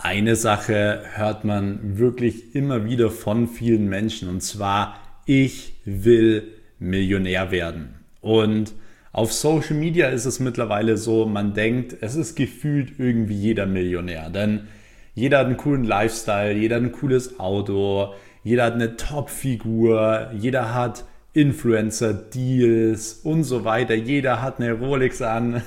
Eine Sache hört man wirklich immer wieder von vielen Menschen, und zwar: Ich will Millionär werden. Und auf Social Media ist es mittlerweile so, man denkt, es ist gefühlt irgendwie jeder Millionär, denn jeder hat einen coolen Lifestyle, jeder hat ein cooles Auto, jeder hat eine Top-Figur, jeder hat Influencer-Deals und so weiter, jeder hat eine Rolex an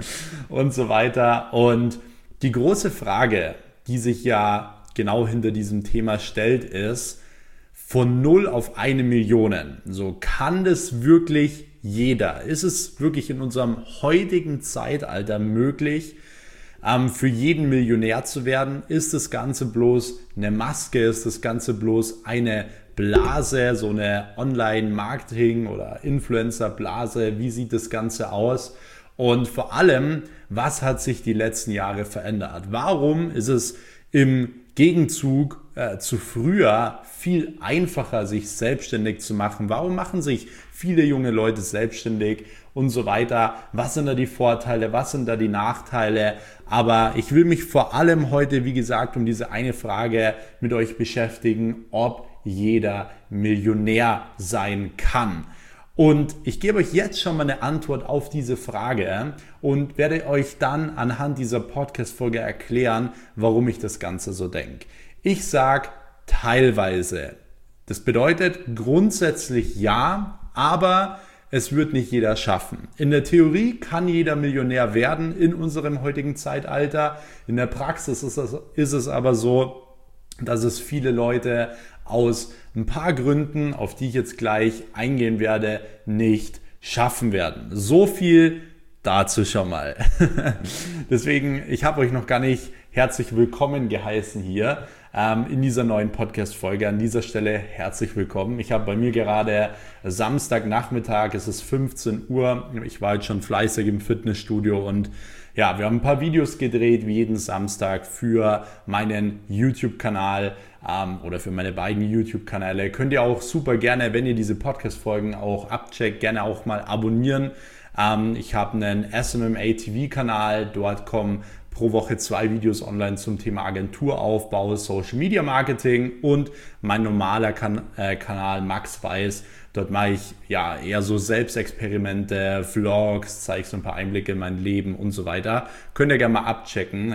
und so weiter. Und die große Frage, die sich ja genau hinter diesem Thema stellt, ist: Von 0 auf 1 Million. So, kann das wirklich jeder? Ist es wirklich in unserem heutigen Zeitalter möglich, für jeden Millionär zu werden? Ist das Ganze bloß eine Maske? Ist das Ganze bloß eine Blase, so eine Online-Marketing- oder Influencer-Blase? Wie sieht das Ganze aus? Und vor allem, was hat sich die letzten Jahre verändert? Warum ist es im Gegenzug zu früher viel einfacher, sich selbstständig zu machen? Warum machen sich viele junge Leute selbstständig und so weiter? Was sind da die Vorteile? Was sind da die Nachteile? Aber ich will mich vor allem heute, wie gesagt, um diese eine Frage mit euch beschäftigen: ob jeder Millionär sein kann. Und ich gebe euch jetzt schon mal eine Antwort auf diese Frage und werde euch dann anhand dieser Podcast-Folge erklären, warum ich das Ganze so denke. Ich sage teilweise. Das bedeutet grundsätzlich ja, aber es wird nicht jeder schaffen. In der Theorie kann jeder Millionär werden in unserem heutigen Zeitalter. In der Praxis ist es aber so, dass es viele Leute aus ein paar Gründen, auf die ich jetzt gleich eingehen werde, nicht schaffen werden. So viel dazu schon mal. Deswegen, ich habe euch noch gar nicht herzlich willkommen geheißen hier in dieser neuen Podcast-Folge. An dieser Stelle herzlich willkommen. Ich habe bei mir gerade Samstagnachmittag, es ist 15 Uhr. Ich war jetzt schon fleißig im Fitnessstudio und ja, wir haben ein paar Videos gedreht, wie jeden Samstag, für meinen YouTube-Kanal oder für meine beiden YouTube-Kanäle. Könnt ihr auch super gerne, wenn ihr diese Podcast-Folgen auch abcheckt, gerne auch mal abonnieren. Ich habe einen SMMA-TV-Kanal, dort kommen pro Woche 2 Videos online zum Thema Agenturaufbau, Social Media Marketing, und mein normaler Kanal Max Weiß. Dort mache ich ja eher so Selbstexperimente, Vlogs, zeige so ein paar Einblicke in mein Leben und so weiter. Könnt ihr gerne mal abchecken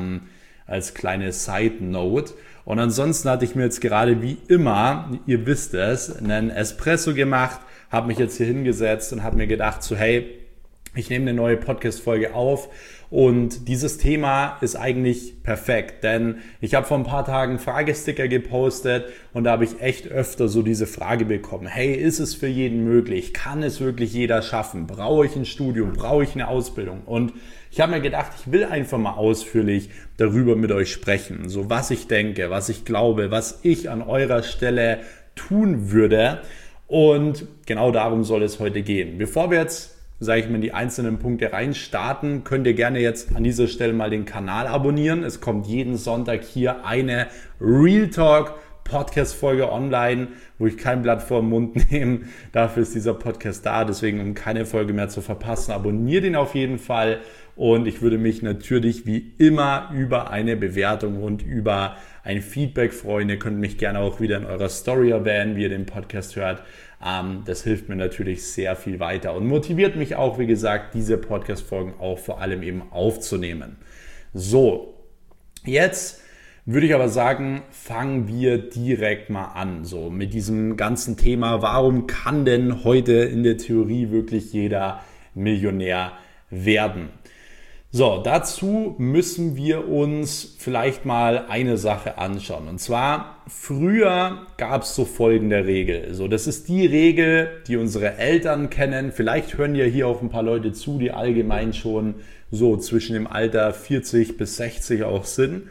als kleine Side Note. Und ansonsten hatte ich mir jetzt gerade, wie immer, ihr wisst es, einen Espresso gemacht, habe mich jetzt hier hingesetzt und habe mir gedacht, so hey, ich nehme eine neue Podcast-Folge auf. Und dieses Thema ist eigentlich perfekt, denn ich habe vor ein paar Tagen Fragesticker gepostet und da habe ich echt öfter so diese Frage bekommen: Hey, ist es für jeden möglich? Kann es wirklich jeder schaffen? Brauche ich ein Studium? Brauche ich eine Ausbildung? Und ich habe mir gedacht, ich will einfach mal ausführlich darüber mit euch sprechen, so was ich denke, was ich glaube, was ich an eurer Stelle tun würde. Und genau darum soll es heute gehen. Bevor wir jetzt, sage ich mal, in die einzelnen Punkte reinstarten, könnt ihr gerne jetzt an dieser Stelle mal den Kanal abonnieren. Es kommt jeden Sonntag hier eine Real Talk Podcast-Folge online, wo ich kein Blatt vor den Mund nehme. Dafür ist dieser Podcast da. Deswegen, um keine Folge mehr zu verpassen, abonniert ihn auf jeden Fall. Und ich würde mich natürlich wie immer über eine Bewertung und über ein Feedback freuen. Ihr könnt mich gerne auch wieder in eurer Story erwähnen, wie ihr den Podcast hört. Das hilft mir natürlich sehr viel weiter und motiviert mich auch, wie gesagt, diese Podcast-Folgen auch vor allem eben aufzunehmen. So, jetzt würde ich aber sagen, fangen wir direkt mal an, so mit diesem ganzen Thema: Warum kann denn heute in der Theorie wirklich jeder Millionär werden? So, dazu müssen wir uns vielleicht mal eine Sache anschauen. Und zwar, früher gab es so folgende Regel. So, das ist die Regel, die unsere Eltern kennen. Vielleicht hören ja hier auch ein paar Leute zu, die allgemein schon so zwischen dem Alter 40 bis 60 auch sind.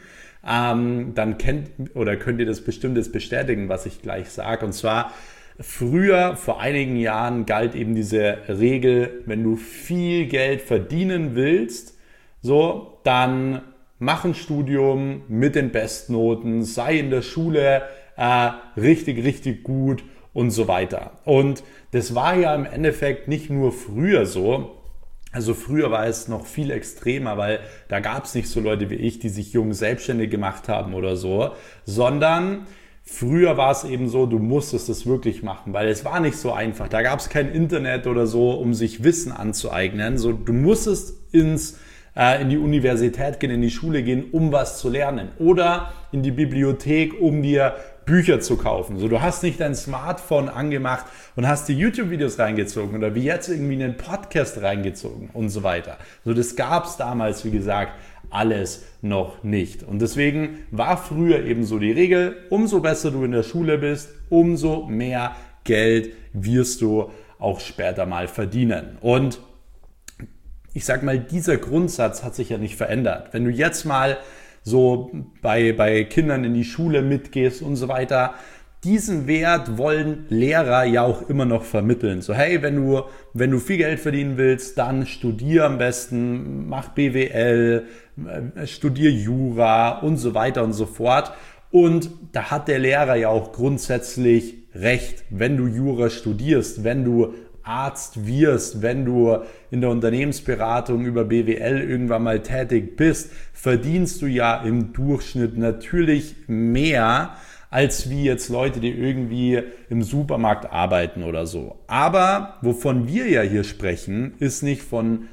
Dann könnt ihr das bestimmt jetzt bestätigen, was ich gleich sage. Und zwar, früher, vor einigen Jahren, galt eben diese Regel: Wenn du viel Geld verdienen willst, so, dann mach ein Studium mit den Bestnoten, sei in der Schule richtig, richtig gut und so weiter. Und das war ja im Endeffekt nicht nur früher so, Also früher war es noch viel extremer, weil da gab es nicht so Leute wie ich, die sich jung selbstständig gemacht haben oder so, sondern früher war es eben so, du musstest es wirklich machen, weil es war nicht so einfach. Da gab es kein Internet oder so, um sich Wissen anzueignen. So, du musstest in die Universität gehen, in die Schule gehen, um was zu lernen. Oder in die Bibliothek, um dir Bücher zu kaufen. So, du hast nicht dein Smartphone angemacht und hast die YouTube-Videos reingezogen oder wie jetzt irgendwie einen Podcast reingezogen und so weiter. So, das gab es damals, wie gesagt, alles noch nicht. Und deswegen war früher eben so die Regel, umso besser du in der Schule bist, umso mehr Geld wirst du auch später mal verdienen. Und ich sag mal, dieser Grundsatz hat sich ja nicht verändert. Wenn du jetzt mal so bei Kindern in die Schule mitgehst und so weiter, diesen Wert wollen Lehrer ja auch immer noch vermitteln. So, hey, wenn du viel Geld verdienen willst, dann studier am besten, mach BWL, studier Jura und so weiter und so fort. Und da hat der Lehrer ja auch grundsätzlich recht, wenn du Jura studierst, wenn du Arzt wirst, wenn du in der Unternehmensberatung über BWL irgendwann mal tätig bist, verdienst du ja im Durchschnitt natürlich mehr als wie jetzt Leute, die irgendwie im Supermarkt arbeiten oder so. Aber wovon wir ja hier sprechen, ist nicht von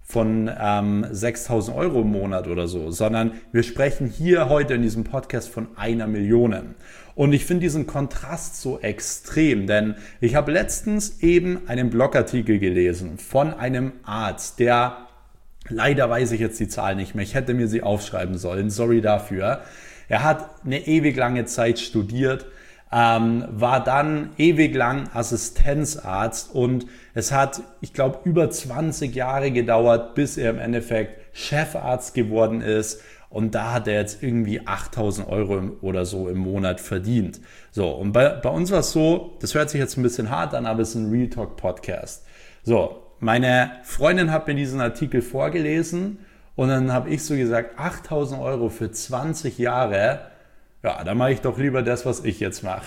6.000 Euro im Monat oder so, sondern wir sprechen hier heute in diesem Podcast von 1 Million. Und ich finde diesen Kontrast so extrem, denn ich habe letztens eben einen Blogartikel gelesen von einem Arzt, der, leider weiß ich jetzt die Zahl nicht mehr, ich hätte mir sie aufschreiben sollen, sorry dafür. Er hat eine ewig lange Zeit studiert, war dann ewig lang Assistenzarzt und es hat, ich glaube, über 20 Jahre gedauert, bis er im Endeffekt Chefarzt geworden ist. Und da hat er jetzt irgendwie 8.000 Euro oder so im Monat verdient. So, und bei uns war es so, das hört sich jetzt ein bisschen hart an, aber es ist ein Real Talk Podcast. So, meine Freundin hat mir diesen Artikel vorgelesen und dann habe ich so gesagt, 8.000 Euro für 20 Jahre, ja, da mache ich doch lieber das, was ich jetzt mache.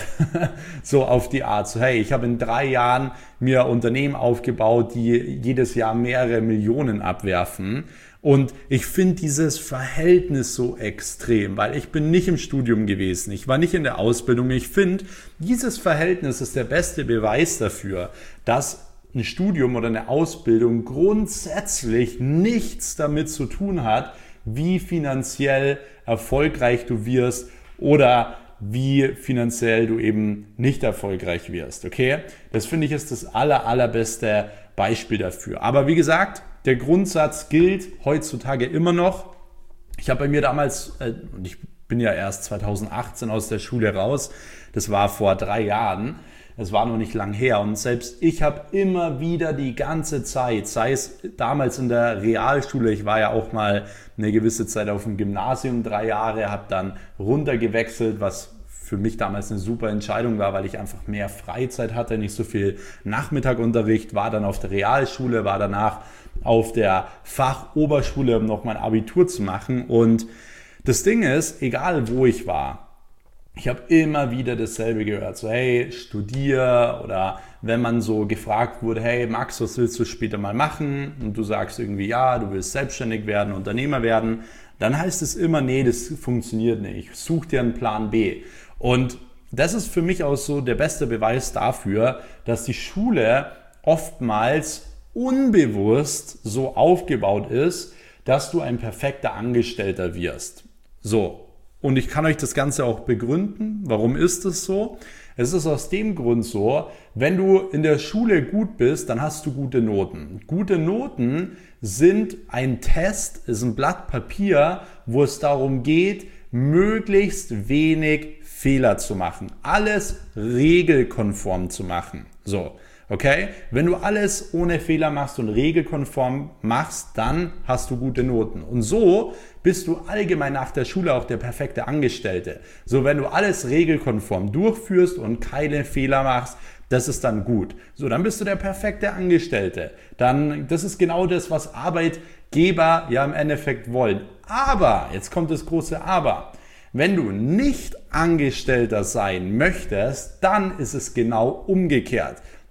So auf die Art, so hey, ich habe in 3 Jahren mir Unternehmen aufgebaut, die jedes Jahr mehrere Millionen abwerfen. Und ich finde dieses Verhältnis so extrem, weil ich bin nicht im Studium gewesen, ich war nicht in der Ausbildung. Ich finde, dieses Verhältnis ist der beste Beweis dafür, dass ein Studium oder eine Ausbildung grundsätzlich nichts damit zu tun hat, wie finanziell erfolgreich du wirst oder wie finanziell du eben nicht erfolgreich wirst. Okay? Das finde ich ist das allerbeste Beispiel dafür. Aber wie gesagt, der Grundsatz gilt heutzutage immer noch. Ich habe bei mir damals, und ich bin ja erst 2018 aus der Schule raus, das war vor 3 Jahren, das war noch nicht lang her und selbst ich habe immer wieder die ganze Zeit, sei es damals in der Realschule, ich war ja auch mal eine gewisse Zeit auf dem Gymnasium 3 Jahre, habe dann runtergewechselt, was für mich damals eine super Entscheidung war, weil ich einfach mehr Freizeit hatte, nicht so viel Nachmittagunterricht, war dann auf der Realschule, war danach auf der Fachoberschule, um noch mein Abitur zu machen. Und das Ding ist, egal wo ich war, ich habe immer wieder dasselbe gehört, so hey, studier, oder wenn man so gefragt wurde, hey Max, was willst du später mal machen? Und du sagst irgendwie, ja, du willst selbstständig werden, Unternehmer werden, dann heißt es immer, nee, das funktioniert nicht, such dir einen Plan B. Und das ist für mich auch so der beste Beweis dafür, dass die Schule oftmals unbewusst so aufgebaut ist, dass du ein perfekter Angestellter wirst. So, und ich kann euch das Ganze auch begründen. Warum ist es so? Es ist aus dem Grund so, wenn du in der Schule gut bist, dann hast du gute Noten. Gute Noten sind ein Test, ist ein Blatt Papier, wo es darum geht, möglichst wenig Fehler zu machen. Alles regelkonform zu machen. So, okay? Wenn du alles ohne Fehler machst und regelkonform machst, dann hast du gute Noten. Und so bist du allgemein nach der Schule auch der perfekte Angestellte. So, wenn du alles regelkonform durchführst und keine Fehler machst, das ist dann gut. So, dann bist du der perfekte Angestellte. Dann, das ist genau das, was Arbeitgeber ja im Endeffekt wollen. Aber, jetzt kommt das große Aber. Wenn du nicht Angestellter sein möchtest, dann ist es genau umgekehrt.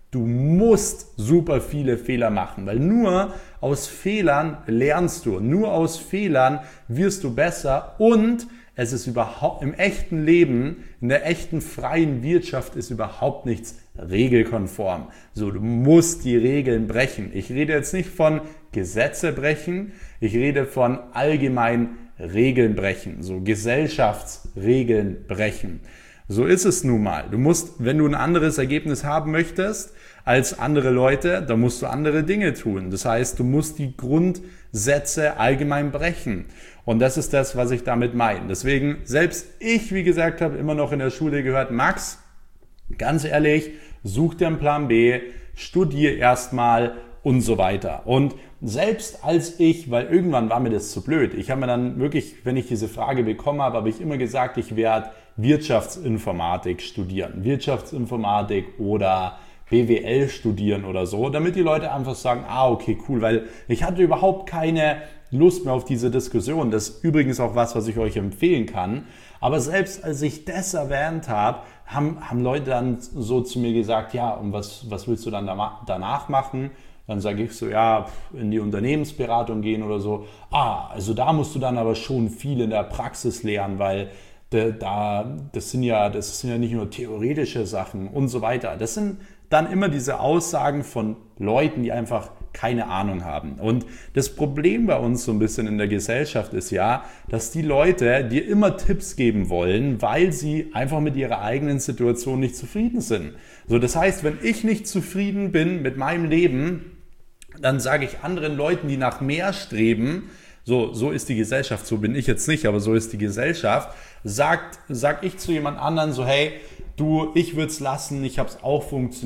Du musst super viele Fehler machen, weil nur aus Fehlern lernst du, nur aus Fehlern wirst du besser und es ist überhaupt im echten Leben, in der echten freien Wirtschaft ist überhaupt nichts regelkonform. So, du musst die Regeln brechen. Ich rede jetzt nicht von Gesetze brechen, ich rede von allgemein Regeln brechen, so Gesellschaftsregeln brechen. So ist es nun mal. Du musst, wenn du ein anderes Ergebnis haben möchtest als andere Leute, dann musst du andere Dinge tun. Das heißt, du musst die Grundsätze allgemein brechen. Und das ist das, was ich damit meine. Deswegen, selbst ich, wie gesagt habe, immer noch in der Schule gehört, Max, ganz ehrlich, such dir einen Plan B, studier erstmal und so weiter. Und selbst als ich, weil irgendwann war mir das zu blöd, ich habe mir dann wirklich, wenn ich diese Frage bekommen habe, habe ich immer gesagt, ich werde Wirtschaftsinformatik studieren. Wirtschaftsinformatik oder BWL studieren oder so, damit die Leute einfach sagen, okay, cool, weil ich hatte überhaupt keine Lust mehr auf diese Diskussion. Das ist übrigens auch was ich euch empfehlen kann. Aber selbst als ich das erwähnt habe, haben Leute dann so zu mir gesagt, ja, und was willst du dann danach machen? Dann sage ich so, ja, in die Unternehmensberatung gehen oder so. Also da musst du dann aber schon viel in der Praxis lernen, weil das sind ja nicht nur theoretische Sachen und so weiter. Das sind dann immer diese Aussagen von Leuten, die einfach keine Ahnung haben. Und das Problem bei uns so ein bisschen in der Gesellschaft ist ja, dass die Leute dir immer Tipps geben wollen, weil sie einfach mit ihrer eigenen Situation nicht zufrieden sind. So, das heißt, wenn ich nicht zufrieden bin mit meinem Leben, dann sage ich anderen Leuten, die nach mehr streben, so ist die Gesellschaft, so bin ich jetzt nicht, aber so ist die Gesellschaft, sag ich zu jemand anderen so, hey, du, ich würde es lassen, ich habe es auch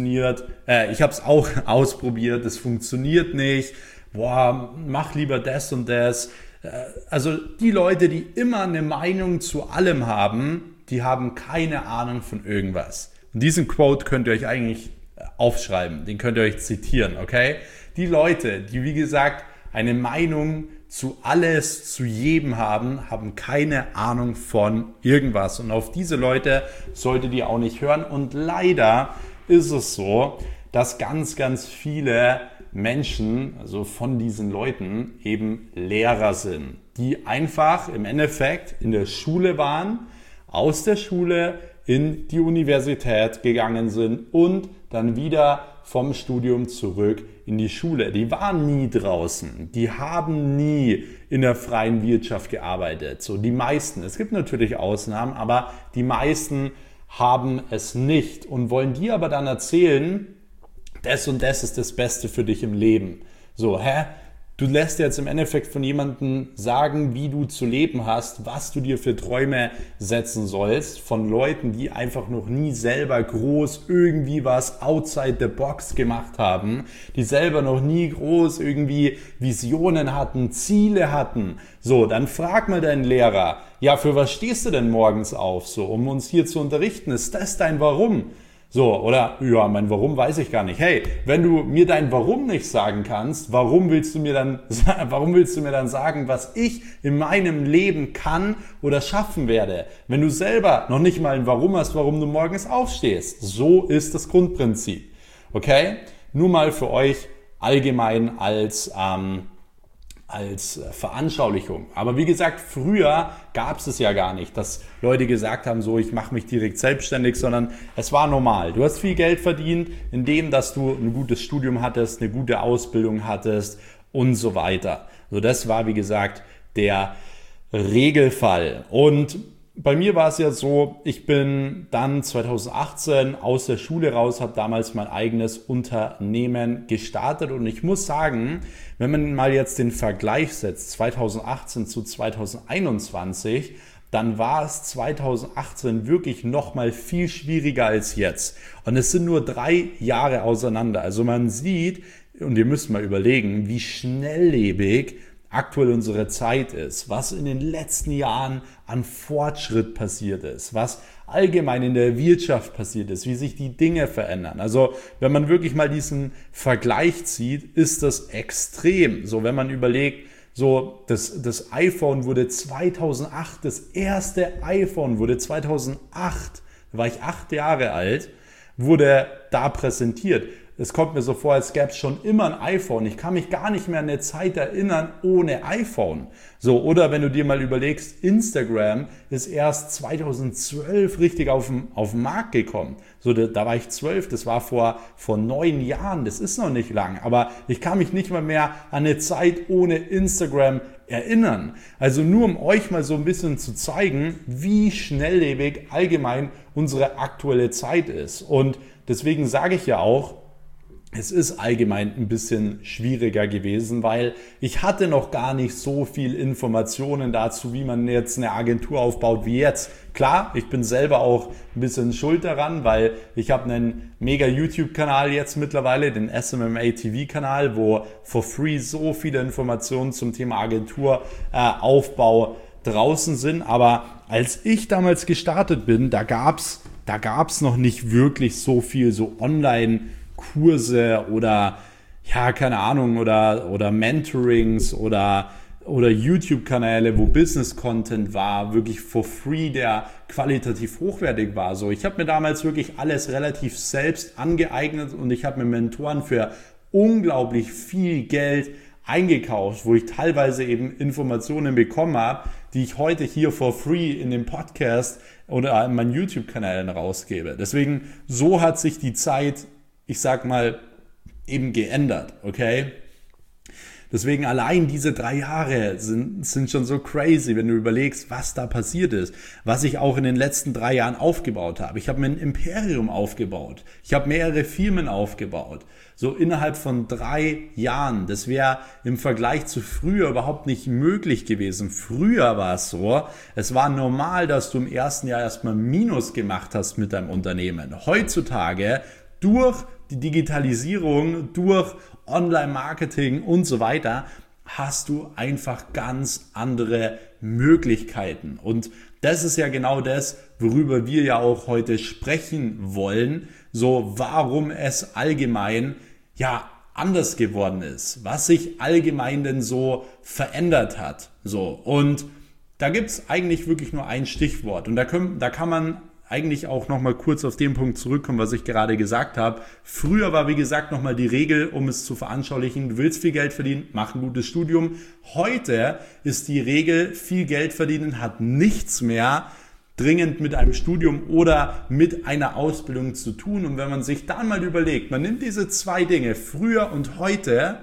ausprobiert, es funktioniert nicht, mach lieber das und das. Also die Leute, die immer eine Meinung zu allem haben, die haben keine Ahnung von irgendwas. Und diesen Quote könnt ihr euch eigentlich aufschreiben, den könnt ihr euch zitieren, okay? Die Leute, die wie gesagt eine Meinung zu alles, zu jedem haben keine Ahnung von irgendwas. Und auf diese Leute solltet ihr auch nicht hören. Und leider ist es so, dass ganz, ganz viele Menschen, also von diesen Leuten, eben Lehrer sind, die einfach im Endeffekt in der Schule waren, aus der Schule in die Universität gegangen sind und dann wieder vom Studium zurück in die Schule. Die waren nie draußen, die haben nie in der freien Wirtschaft gearbeitet. So die meisten, es gibt natürlich Ausnahmen, aber die meisten haben es nicht und wollen dir aber dann erzählen, das und das ist das Beste für dich im Leben. So, Du lässt jetzt im Endeffekt von jemandem sagen, wie du zu leben hast, was du dir für Träume setzen sollst, von Leuten, die einfach noch nie selber groß irgendwie was outside the box gemacht haben, die selber noch nie groß irgendwie Visionen hatten, Ziele hatten. So, dann frag mal deinen Lehrer, ja, für was stehst du denn morgens auf, so, um uns hier zu unterrichten? Ist das dein Warum? So, oder, ja, mein Warum weiß ich gar nicht. Hey, wenn du mir dein Warum nicht sagen kannst, warum willst du mir dann sagen, was ich in meinem Leben kann oder schaffen werde? Wenn du selber noch nicht mal ein Warum hast, warum du morgens aufstehst. So ist das Grundprinzip. Okay? Nur mal für euch allgemein als Veranschaulichung. Aber wie gesagt, früher gab es ja gar nicht, dass Leute gesagt haben, so, ich mache mich direkt selbstständig, sondern es war normal. Du hast viel Geld verdient, indem, dass du ein gutes Studium hattest, eine gute Ausbildung hattest und so weiter. So, das war, wie gesagt, der Regelfall. Und bei mir war es ja so, ich bin dann 2018 aus der Schule raus, habe damals mein eigenes Unternehmen gestartet und ich muss sagen, wenn man mal jetzt den Vergleich setzt, 2018 zu 2021, dann war es 2018 wirklich nochmal viel schwieriger als jetzt. Und es sind nur 3 Jahre auseinander. Also man sieht, und ihr müsst mal überlegen, wie schnelllebig aktuell unsere Zeit ist, was in den letzten Jahren an Fortschritt passiert ist, was allgemein in der Wirtschaft passiert ist, wie sich die Dinge verändern. Also wenn man wirklich mal diesen Vergleich zieht, ist das extrem. So, wenn man überlegt, so das iPhone wurde 2008, das erste iPhone wurde 2008, da war ich 8 Jahre alt, wurde da präsentiert. es kommt mir so vor, als gäbe es schon immer ein iPhone. Ich kann mich gar nicht mehr an eine Zeit erinnern ohne iPhone. So, oder wenn du dir mal überlegst, Instagram ist erst 2012 richtig auf den Markt gekommen. So, da war ich 12, das war vor 9 Jahren, das ist noch nicht lang. Aber ich kann mich nicht mal mehr an eine Zeit ohne Instagram erinnern. Also nur um euch mal so ein bisschen zu zeigen, wie schnelllebig allgemein unsere aktuelle Zeit ist. Und deswegen sage ich ja auch, es ist allgemein ein bisschen schwieriger gewesen, weil ich hatte noch gar nicht so viel Informationen dazu, wie man jetzt eine Agentur aufbaut wie jetzt. Klar, ich bin selber auch ein bisschen schuld daran, weil ich habe einen mega YouTube-Kanal jetzt mittlerweile, den SMMA TV-Kanal, wo for free so viele Informationen zum Thema Agenturaufbau draußen sind. Aber als ich damals gestartet bin, da gab's noch nicht wirklich so viel so Online-Kurse oder ja, keine Ahnung, oder Mentorings oder YouTube-Kanäle, wo Business-Content war, wirklich for free, der qualitativ hochwertig war. So, ich habe mir damals wirklich alles relativ selbst angeeignet und ich habe mir Mentoren für unglaublich viel Geld eingekauft, wo ich teilweise eben Informationen bekommen habe, die ich heute hier for free in dem Podcast oder in meinen YouTube-Kanälen rausgebe. Deswegen, so hat sich die Zeit, ich sag mal, eben geändert, okay? Deswegen allein diese 3 Jahre sind schon so crazy, wenn du überlegst, was da passiert ist, was ich auch in den letzten 3 Jahren aufgebaut habe. Ich habe mir ein Imperium aufgebaut. Ich habe mehrere Firmen aufgebaut. So innerhalb von 3 Jahren. Das wäre im Vergleich zu früher überhaupt nicht möglich gewesen. Früher war es so, es war normal, dass du im ersten Jahr erstmal Minus gemacht hast mit deinem Unternehmen. Heutzutage durch die Digitalisierung, durch Online-Marketing und so weiter, hast du einfach ganz andere Möglichkeiten. Und das ist ja genau das, worüber wir ja auch heute sprechen wollen. So, warum es allgemein ja anders geworden ist, was sich allgemein denn so verändert hat. So, und da gibt es eigentlich wirklich nur ein Stichwort. Und da kann man eigentlich auch nochmal kurz auf den Punkt zurückkommen, was ich gerade gesagt habe. Früher war, wie gesagt, nochmal die Regel, um es zu veranschaulichen, du willst viel Geld verdienen, mach ein gutes Studium. Heute ist die Regel, viel Geld verdienen hat nichts mehr dringend mit einem Studium oder mit einer Ausbildung zu tun. Und wenn man sich dann mal überlegt, man nimmt diese 2 Dinge, früher und heute,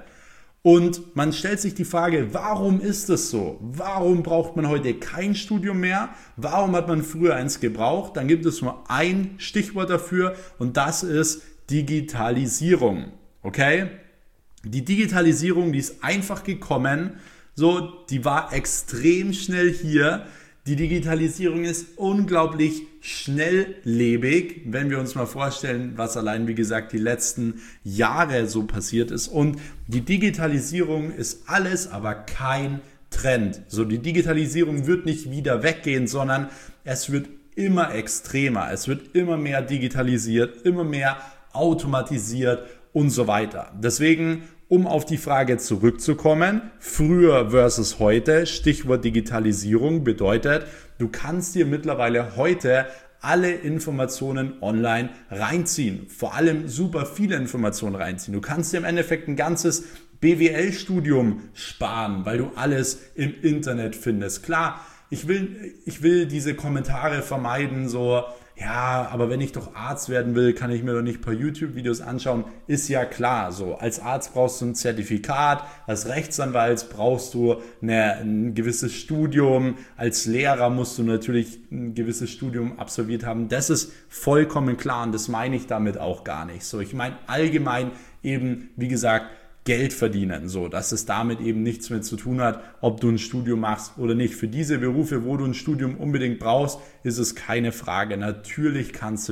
und man stellt sich die Frage, warum ist das so? Warum braucht man heute kein Studium mehr? Warum hat man früher eins gebraucht? Dann gibt es nur ein Stichwort dafür und das ist Digitalisierung. Okay? Die Digitalisierung, die ist einfach gekommen, so, die war extrem schnell hier. Die Digitalisierung ist unglaublich schnelllebig, wenn wir uns mal vorstellen, was allein, wie gesagt, die letzten Jahre so passiert ist. Und die Digitalisierung ist alles, aber kein Trend. So, die Digitalisierung wird nicht wieder weggehen, sondern es wird immer extremer. Es wird immer mehr digitalisiert, immer mehr automatisiert und so weiter. Deswegen, um auf die Frage zurückzukommen, früher versus heute, Stichwort Digitalisierung bedeutet, du kannst dir mittlerweile heute alle Informationen online reinziehen, vor allem super viele Informationen reinziehen. Du kannst dir im Endeffekt ein ganzes BWL-Studium sparen, weil du alles im Internet findest. Klar, ich will diese Kommentare vermeiden, so, ja, aber wenn ich doch Arzt werden will, kann ich mir doch nicht ein paar YouTube-Videos anschauen. Ist ja klar so. Als Arzt brauchst du ein Zertifikat, als Rechtsanwalt brauchst du ein gewisses Studium, als Lehrer musst du natürlich ein gewisses Studium absolviert haben. Das ist vollkommen klar und das meine ich damit auch gar nicht. So, ich meine allgemein eben, wie gesagt, Geld verdienen, so, dass es damit eben nichts mehr zu tun hat, ob du ein Studium machst oder nicht. Für diese Berufe, wo du ein Studium unbedingt brauchst, ist es keine Frage. Natürlich kannst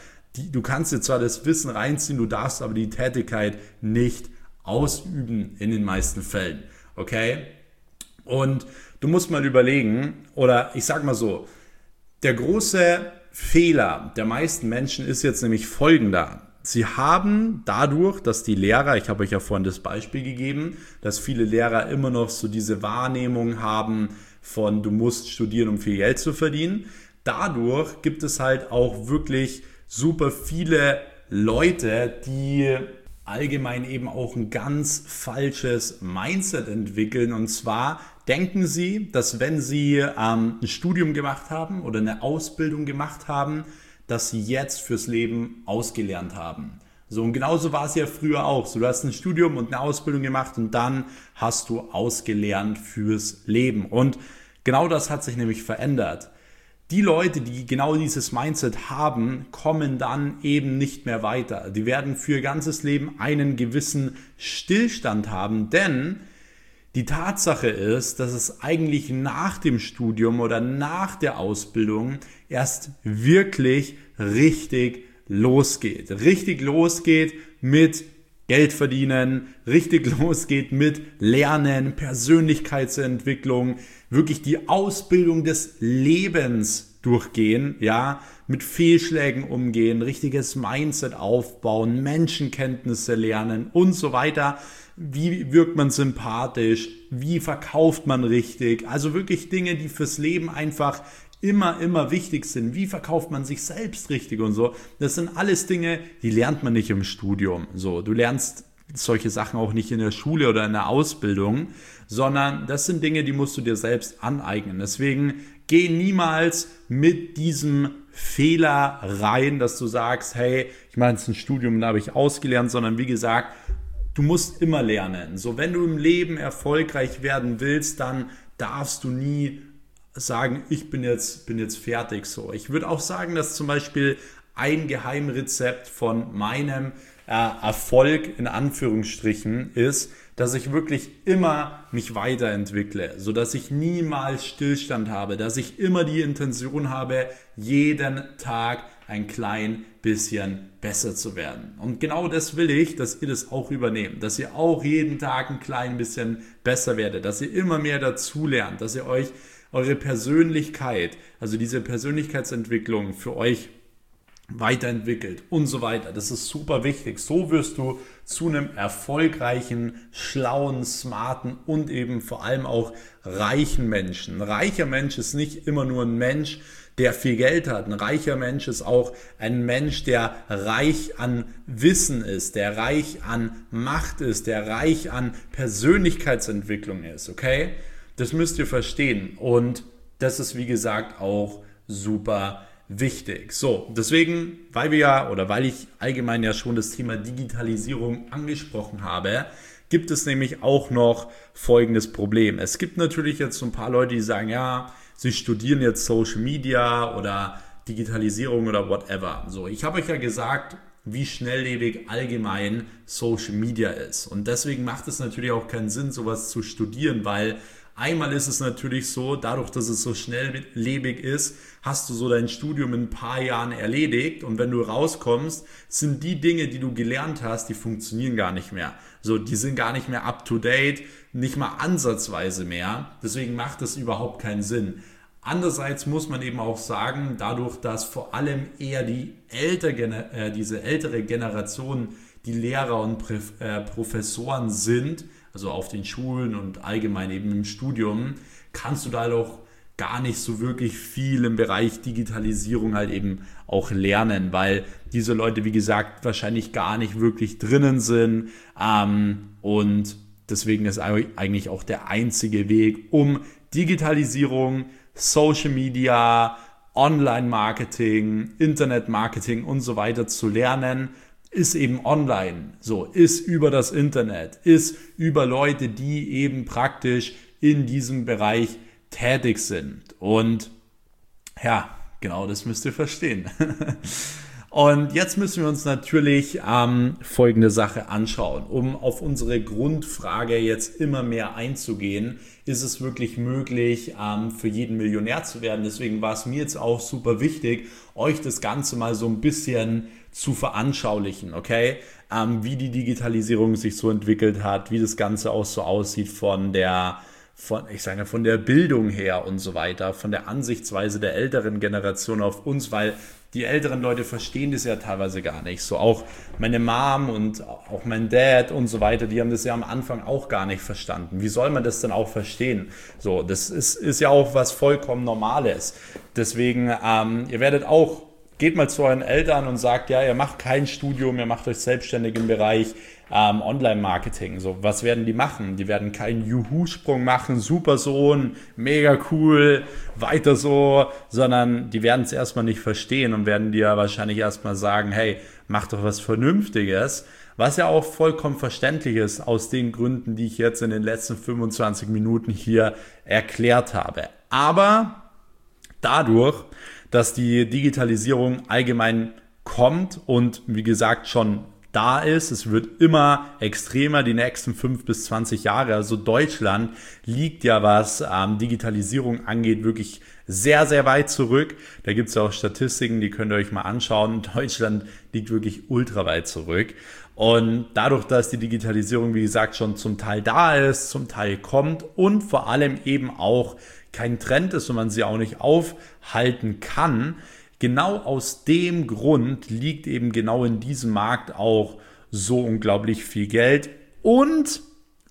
du kannst dir zwar das Wissen reinziehen, du darfst aber die Tätigkeit nicht ausüben in den meisten Fällen, okay? Und du musst mal überlegen, oder ich sag mal so, der große Fehler der meisten Menschen ist jetzt nämlich folgender. Sie haben dadurch, dass die Lehrer, ich habe euch ja vorhin das Beispiel gegeben, dass viele Lehrer immer noch so diese Wahrnehmung haben von, du musst studieren, um viel Geld zu verdienen. Dadurch gibt es halt auch wirklich super viele Leute, die allgemein eben auch ein ganz falsches Mindset entwickeln. Und zwar denken sie, dass wenn sie ein Studium gemacht haben oder eine Ausbildung gemacht haben, dass sie jetzt fürs Leben ausgelernt haben. So, und genauso war es ja früher auch. So, du hast ein Studium und eine Ausbildung gemacht und dann hast du ausgelernt fürs Leben. Und genau das hat sich nämlich verändert. Die Leute, die genau dieses Mindset haben, kommen dann eben nicht mehr weiter. Die werden für ihr ganzes Leben einen gewissen Stillstand haben, denn die Tatsache ist, dass es eigentlich nach dem Studium oder nach der Ausbildung erst wirklich richtig losgeht. Richtig losgeht mit Geld verdienen, richtig losgeht mit Lernen, Persönlichkeitsentwicklung, wirklich die Ausbildung des Lebens durchgehen, ja, mit Fehlschlägen umgehen, richtiges Mindset aufbauen, Menschenkenntnisse lernen und so weiter. Wie wirkt man sympathisch? Wie verkauft man richtig? Also wirklich Dinge, die fürs Leben einfach immer wichtig sind. Wie verkauft man sich selbst richtig und so? Das sind alles Dinge, die lernt man nicht im Studium. So, du lernst solche Sachen auch nicht in der Schule oder in der Ausbildung, sondern das sind Dinge, die musst du dir selbst aneignen. Deswegen geh niemals mit diesem Fehler rein, dass du sagst, hey, ich mache jetzt ein Studium, da habe ich ausgelernt, sondern wie gesagt, du musst immer lernen. So, wenn du im Leben erfolgreich werden willst, dann darfst du nie sagen, ich bin jetzt fertig. So, ich würde auch sagen, dass zum Beispiel ein Geheimrezept von meinem Erfolg in Anführungsstrichen ist, dass ich wirklich immer mich weiterentwickle, sodass ich niemals Stillstand habe, dass ich immer die Intention habe, jeden Tag ein klein bisschen besser zu werden. Und genau das will ich, dass ihr das auch übernehmt, dass ihr auch jeden Tag ein klein bisschen besser werdet, dass ihr immer mehr dazulernt, dass ihr euch eure Persönlichkeit, also diese Persönlichkeitsentwicklung für euch weiterentwickelt und so weiter. Das ist super wichtig. So wirst du zu einem erfolgreichen, schlauen, smarten und eben vor allem auch reichen Menschen. Ein reicher Mensch ist nicht immer nur ein Mensch, der viel Geld hat. Ein reicher Mensch ist auch ein Mensch, der reich an Wissen ist, der reich an Macht ist, der reich an Persönlichkeitsentwicklung ist. Okay? Das müsst ihr verstehen. Und das ist, wie gesagt, auch super wichtig. So, deswegen, weil ich allgemein ja schon das Thema Digitalisierung angesprochen habe, gibt es nämlich auch noch folgendes Problem. Es gibt natürlich jetzt so ein paar Leute, die sagen, ja, sie studieren jetzt Social Media oder Digitalisierung oder whatever. So, ich habe euch ja gesagt, wie schnelllebig allgemein Social Media ist. Und deswegen macht es natürlich auch keinen Sinn, sowas zu studieren, weil einmal ist es natürlich so, dadurch, dass es so schnelllebig ist, hast du so dein Studium in ein paar Jahren erledigt und wenn du rauskommst, sind die Dinge, die du gelernt hast, die funktionieren gar nicht mehr. So, die sind gar nicht mehr up to date, nicht mal ansatzweise mehr. Deswegen macht es überhaupt keinen Sinn. Andererseits muss man eben auch sagen, dadurch, dass vor allem eher diese ältere Generation die Lehrer und Professoren sind, also auf den Schulen und allgemein eben im Studium, kannst du da doch gar nicht so wirklich viel im Bereich Digitalisierung halt eben auch lernen, weil diese Leute, wie gesagt, wahrscheinlich gar nicht wirklich drinnen sind und deswegen ist eigentlich auch der einzige Weg, um Digitalisierung, Social Media, Online-Marketing, Internet-Marketing und so weiter zu lernen, ist eben online, so, ist über das Internet, ist über Leute, die eben praktisch in diesem Bereich tätig sind. Und ja, genau das müsst ihr verstehen. Und jetzt müssen wir uns natürlich folgende Sache anschauen. Um auf unsere Grundfrage jetzt immer mehr einzugehen, ist es wirklich möglich, für jeden Millionär zu werden. Deswegen war es mir jetzt auch super wichtig, euch das Ganze mal so ein bisschen zu veranschaulichen, okay? Wie die Digitalisierung sich so entwickelt hat, wie das Ganze auch so aussieht von der Bildung her und so weiter, von der Ansichtsweise der älteren Generation auf uns, weil die älteren Leute verstehen das ja teilweise gar nicht. So auch meine Mom und auch mein Dad und so weiter, die haben das ja am Anfang auch gar nicht verstanden. Wie soll man das denn auch verstehen? So, das ist ja auch was vollkommen Normales. Deswegen, ihr werdet auch geht mal zu euren Eltern und sagt, ja, ihr macht kein Studium, ihr macht euch selbstständig im Bereich Online-Marketing. So, was werden die machen? Die werden keinen Juhu-Sprung machen, super Sohn, mega cool, weiter so, sondern die werden es erstmal nicht verstehen und werden dir wahrscheinlich erstmal sagen, hey, mach doch was Vernünftiges. Was ja auch vollkommen verständlich ist, aus den Gründen, die ich jetzt in den letzten 25 Minuten hier erklärt habe. Aber dadurch, dass die Digitalisierung allgemein kommt und wie gesagt schon da ist, es wird immer extremer die nächsten 5 bis 20 Jahre. Also Deutschland liegt ja, was Digitalisierung angeht, wirklich sehr, sehr weit zurück. Da gibt es ja auch Statistiken, die könnt ihr euch mal anschauen. Deutschland liegt wirklich ultra weit zurück. Und dadurch, dass die Digitalisierung, wie gesagt, schon zum Teil da ist, zum Teil kommt und vor allem eben auch kein Trend ist und man sie auch nicht aufhalten kann, genau aus dem Grund liegt eben genau in diesem Markt auch so unglaublich viel Geld und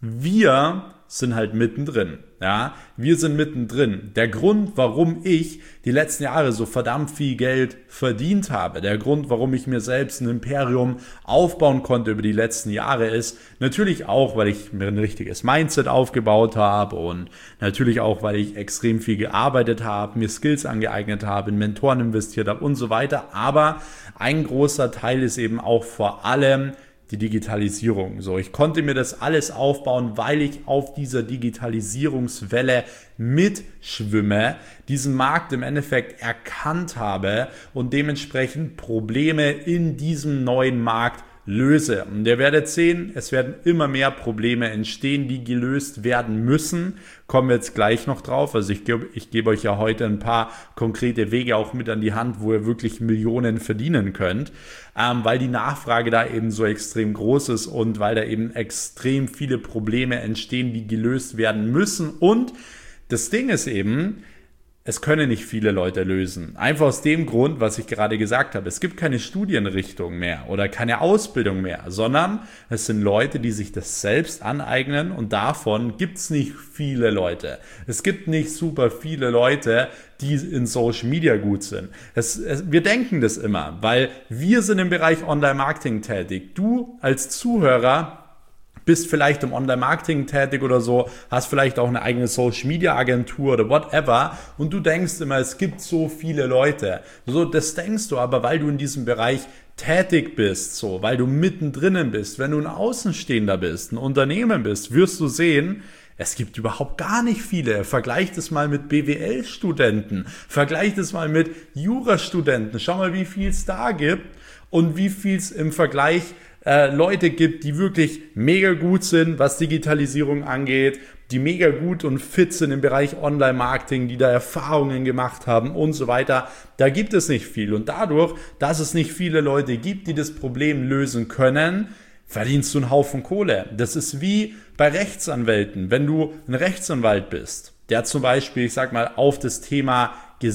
wir sind halt mittendrin. Ja, wir sind mittendrin. Der Grund, warum ich die letzten Jahre so verdammt viel Geld verdient habe, der Grund, warum ich mir selbst ein Imperium aufbauen konnte über die letzten Jahre ist natürlich auch, weil ich mir ein richtiges Mindset aufgebaut habe und natürlich auch, weil ich extrem viel gearbeitet habe, mir Skills angeeignet habe, in Mentoren investiert habe und so weiter. Aber ein großer Teil ist eben auch vor allem die Digitalisierung. So, ich konnte mir das alles aufbauen, weil ich auf dieser Digitalisierungswelle mitschwimme, diesen Markt im Endeffekt erkannt habe und dementsprechend Probleme in diesem neuen Markt löse. Und ihr werdet sehen, es werden immer mehr Probleme entstehen, die gelöst werden müssen. Kommen wir jetzt gleich noch drauf. Also ich gebe euch ja heute ein paar konkrete Wege auch mit an die Hand, wo ihr wirklich Millionen verdienen könnt, weil die Nachfrage da eben so extrem groß ist und weil da eben extrem viele Probleme entstehen, die gelöst werden müssen. Und das Ding ist eben, es können nicht viele Leute lösen. Einfach aus dem Grund, was ich gerade gesagt habe. Es gibt keine Studienrichtung mehr oder keine Ausbildung mehr, sondern es sind Leute, die sich das selbst aneignen und davon gibt es nicht viele Leute. Es gibt nicht super viele Leute, die in Social Media gut sind. Wir denken das immer, weil wir sind im Bereich Online-Marketing tätig. Du als Zuhörer bist vielleicht im Online-Marketing tätig oder so, hast vielleicht auch eine eigene Social-Media-Agentur oder whatever und du denkst immer, es gibt so viele Leute. So, das denkst du aber, weil du in diesem Bereich tätig bist, so, weil du mittendrin bist. Wenn du ein Außenstehender bist, ein Unternehmen bist, wirst du sehen, es gibt überhaupt gar nicht viele. Vergleicht es mal mit BWL-Studenten, vergleicht es mal mit Jurastudenten. Schau mal, wie viel es da gibt und wie viel es im Vergleich Leute gibt, die wirklich mega gut sind, was Digitalisierung angeht, die mega gut und fit sind im Bereich Online-Marketing, die da Erfahrungen gemacht haben und so weiter. Da gibt es nicht viel. Und dadurch, dass es nicht viele Leute gibt, die das Problem lösen können, verdienst du einen Haufen Kohle. Das ist wie bei Rechtsanwälten. Wenn du ein Rechtsanwalt bist, der zum Beispiel, ich sag mal, auf das Thema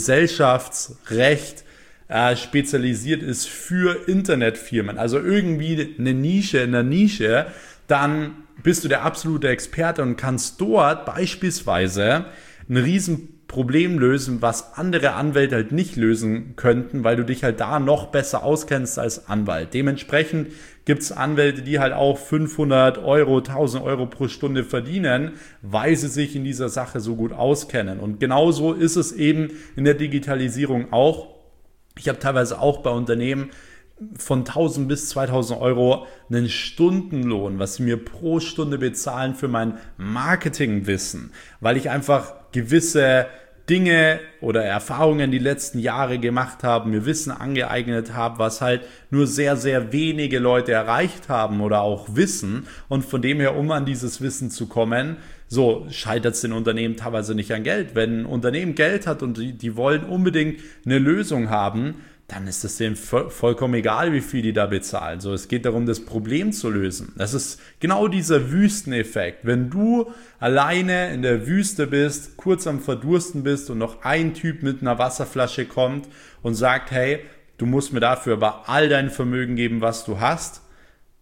Gesellschaftsrecht spezialisiert ist für Internetfirmen, also irgendwie eine Nische in der Nische, dann bist du der absolute Experte und kannst dort beispielsweise ein Riesenproblem lösen, was andere Anwälte halt nicht lösen könnten, weil du dich halt da noch besser auskennst als Anwalt. Dementsprechend gibt es Anwälte, die halt auch 500 Euro, 1000 Euro pro Stunde verdienen, weil sie sich in dieser Sache so gut auskennen. Und genauso ist es eben in der Digitalisierung auch. Ich habe teilweise auch bei Unternehmen von 1000 bis 2000 Euro einen Stundenlohn, was sie mir pro Stunde bezahlen für mein Marketingwissen, weil ich einfach gewisse Dinge oder Erfahrungen die letzten Jahre gemacht habe, mir Wissen angeeignet habe, was halt nur sehr, sehr wenige Leute erreicht haben oder auch wissen. Und von dem her, um an dieses Wissen zu kommen, so scheitert es den Unternehmen teilweise nicht an Geld. Wenn ein Unternehmen Geld hat und die wollen unbedingt eine Lösung haben, dann ist es denen vollkommen egal, wie viel die da bezahlen. So, es geht darum, das Problem zu lösen. Das ist genau dieser Wüsteneffekt. Wenn du alleine in der Wüste bist, kurz am Verdursten bist und noch ein Typ mit einer Wasserflasche kommt und sagt, hey, du musst mir dafür aber all dein Vermögen geben, was du hast,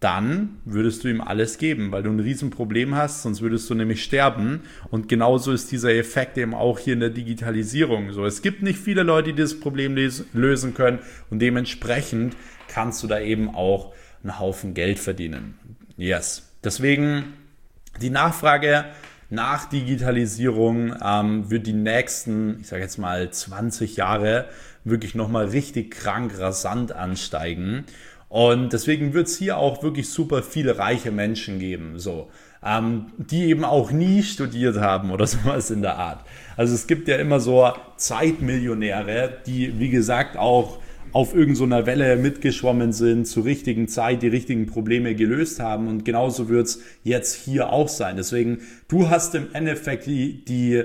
dann würdest du ihm alles geben, weil du ein Riesenproblem hast, sonst würdest du nämlich sterben. Und genauso ist dieser Effekt eben auch hier in der Digitalisierung so. Es gibt nicht viele Leute, die das Problem lösen können und dementsprechend kannst du da eben auch einen Haufen Geld verdienen. Yes. Deswegen die Nachfrage nach Digitalisierung wird die nächsten, ich sage jetzt mal 20 Jahre wirklich nochmal richtig krank rasant ansteigen. Und deswegen wird es hier auch wirklich super viele reiche Menschen geben, so, die eben auch nie studiert haben oder sowas in der Art. Also es gibt ja immer so Zeitmillionäre, die, wie gesagt, auch auf irgendeiner Welle mitgeschwommen sind, zur richtigen Zeit die richtigen Probleme gelöst haben. Und genauso wird es jetzt hier auch sein. Deswegen, du hast im Endeffekt die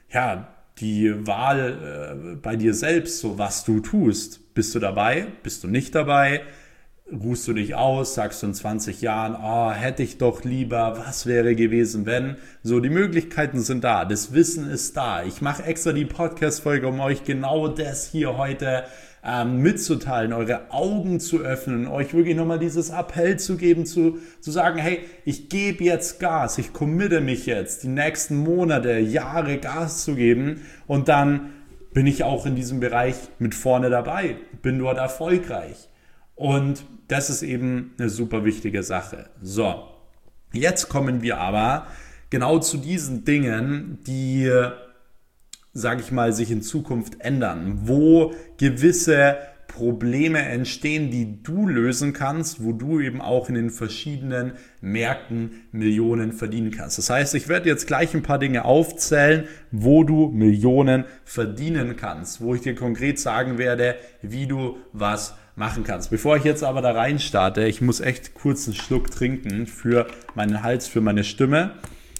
Wahl bei dir selbst, so was du tust. Bist du dabei? Bist du nicht dabei? Ruhst du dich aus, sagst du in 20 Jahren, hätte ich doch lieber, was wäre gewesen, wenn? So, die Möglichkeiten sind da, das Wissen ist da. Ich mache extra die Podcast-Folge, um euch genau das hier heute mitzuteilen, eure Augen zu öffnen, euch wirklich nochmal dieses Appell zu geben, zu sagen, hey, ich gebe jetzt Gas, ich committe mich jetzt, die nächsten Monate, Jahre Gas zu geben und dann bin ich auch in diesem Bereich mit vorne dabei, bin dort erfolgreich. Und das ist eben eine super wichtige Sache. So, jetzt kommen wir aber genau zu diesen Dingen, die, sage ich mal, sich in Zukunft ändern, wo gewisse Probleme entstehen, die du lösen kannst, wo du eben auch in den verschiedenen Märkten Millionen verdienen kannst. Das heißt, ich werde jetzt gleich ein paar Dinge aufzählen, wo du Millionen verdienen kannst, wo ich dir konkret sagen werde, wie du was machen kannst. Bevor ich jetzt aber da rein starte, ich muss echt kurz einen Schluck trinken für meinen Hals, für meine Stimme.